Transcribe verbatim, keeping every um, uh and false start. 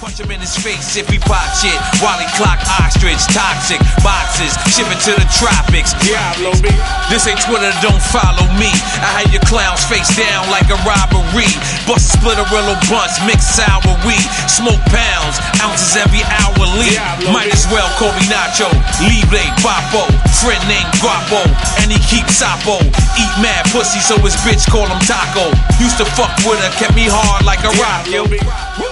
Punch him in his face if he pop shit. Wally clock, ostrich, toxic boxes, ship it to the tropics. Diablo, this ain't Twitter, don't follow me. I had your clowns face down like a robbery. Bust a split a Rillo bunch, mix sour weed. Smoke pounds, ounces every hourly. Might as well call me Nacho, Libre, Papo. Friend named Guapo, and he keeps Sapo. Eat mad pussy, so his bitch call him Taco. Used to fuck with her, kept me hard like a rock, yo.